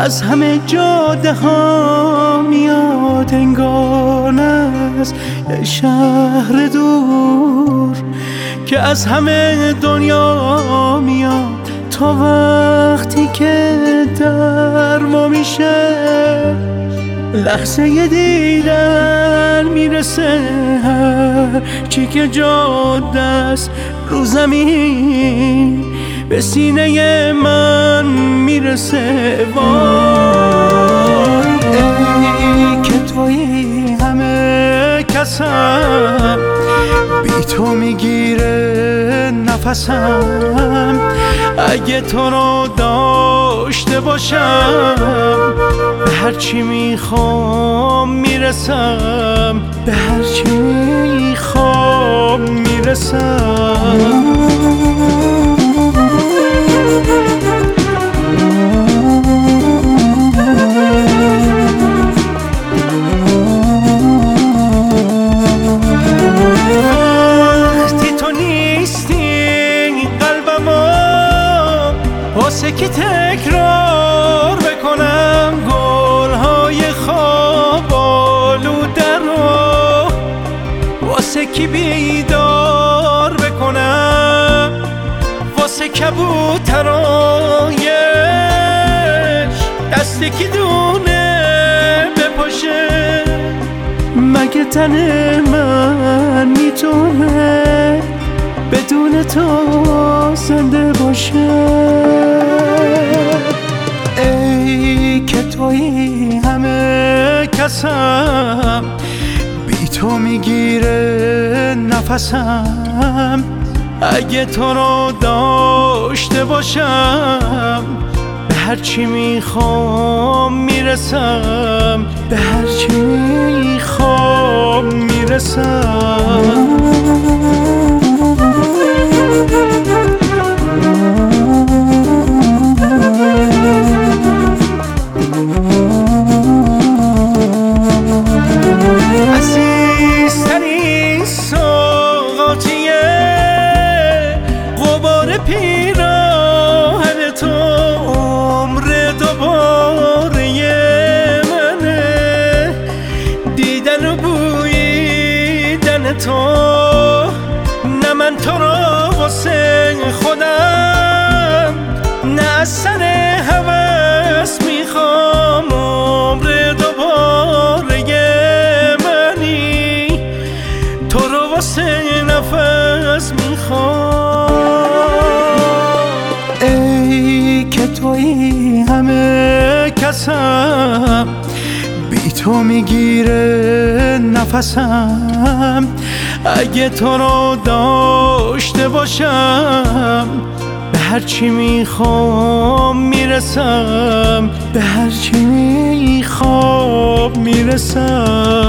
از همه جاده ها میاد انگار از یه شهر دور که از همه دنیا میاد تا وقتی که در ما میشه لحظه ی دیدن میرسه هر چی که جاده است رو زمین به سینه من میرسه. وای ای که توی همه کسم بی تو میگیره نفسم، اگه تو رو داشته باشم به هرچی میخوام میرسم، به هرچی میخوام میرسم. واسه که تکرار بکنم گلهای خواب آلوده رو، واسه کی بیدار بکنم، واسه کبوترایش دستی که دونه بپاشه. مگه تن من میتونه بدون تو زنده باشه؟ ای که توی همه کسم بی تو میگیره نفسم، اگه تو رو داشته باشم به هرچی میخوام میرسم، به هرچی میخوام میرسم. عزیزترین سوغاتیه غبار پیراهن تو، عمر دوباره منه دیدن و بویدن تو. نه من تو رو واسه خودم نه از سر هوس میخوام، عمر دوباره منی تو رو واسه نفس میخوام. ای که توی همه کسم بی تو میگیره نفسم، اگه تو رو داشته باشم به هرچی میخوام میرسم، به هرچی میخوام میرسم.